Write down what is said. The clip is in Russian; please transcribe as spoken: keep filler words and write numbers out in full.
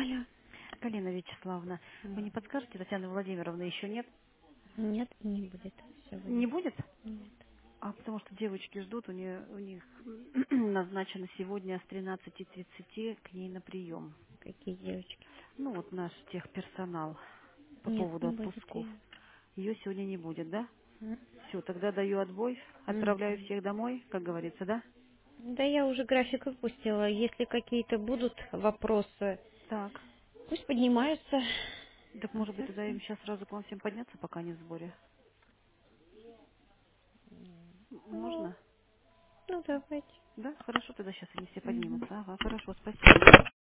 Алло. Галина Вячеславовна, вы не М, подскажете, Татьяны Владимировны еще нет? Нет, не будет Не сегодня. будет? Нет. А потому что девочки ждут, у, нее, у них назначено сегодня с тринадцати тридцати к ней на прием. Какие девочки? Ну вот наш техперсонал по Нет, поводу не будет отпусков. ее. Ее сегодня не будет, да? М, Все, тогда даю отбой, отправляю мгм. всех домой, как говорится, да? Да я уже график выпустила. Если какие-то будут вопросы, Так. пусть поднимаются. Так А может быть так тогда всё. им сейчас сразу к вам всем подняться, пока они в сборе? М- Ну, Можно? ну давайте. Да? Хорошо, тогда сейчас они все Мгм. поднимутся. Ага, хорошо, спасибо.